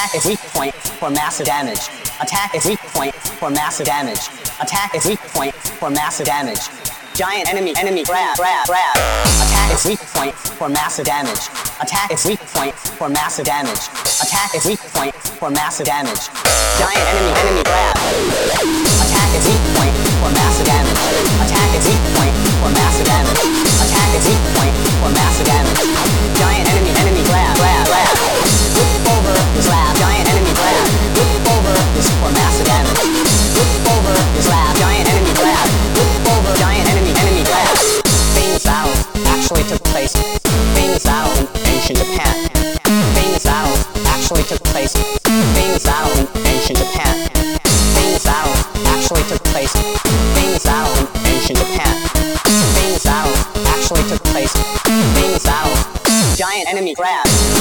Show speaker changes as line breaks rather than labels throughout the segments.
Attack its weak point for massive damage. Attack its weak point for massive damage. Attack its weak point for massive damage. Giant enemy grab. Attack its weak point for massive damage. Attack its weak point for massive damage. Attack its weak point for massive damage. Giant enemy grab. Attack its weak point for massive damage. Attack its weak point for massive damage. Attack its weak point for massive damage. Giant enemy grab. Whip over the slab. Giant enemy grab. Whip over this for massive damage. Whip over the slab. Giant enemy grab. Whip over giant enemy grab. Famous battles actually took place. Famous battles in ancient Japan. Famous battles actually took place. Famous battles in ancient Japan. Famous battles actually took place. Famous battles in ancient Japan. Famous battles actually took place. Famous battles. Giant enemy grab.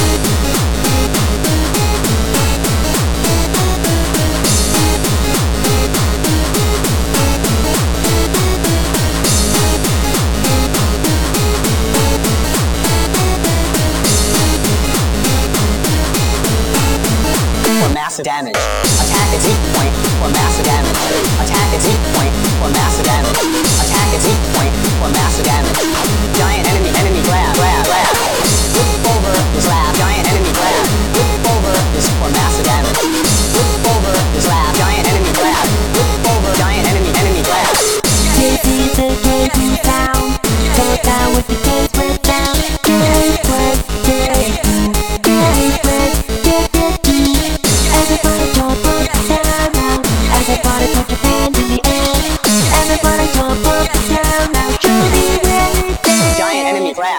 For massive damage. Attack its weak point for massive damage. Attack its weak point for massive damage. Attack its weak point for massive damage. Giant enemy grab. Whip over the slab. Giant enemy grab. Whip over this for massive damage. Whip over the slab. Giant enemy grab. Whip over giant enemy grab.
Dizzy the gazing sound. Go down with the gaze went down. Everybody jump up and down now. Everybody put your hands in the air. Everybody jump up and down now. Show me where you stand.
Giant enemy grab.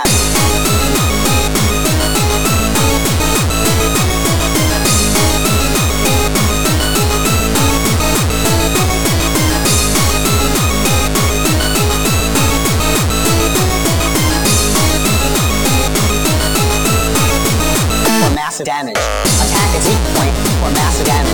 For massive damage. Attack its weak point for massive damage.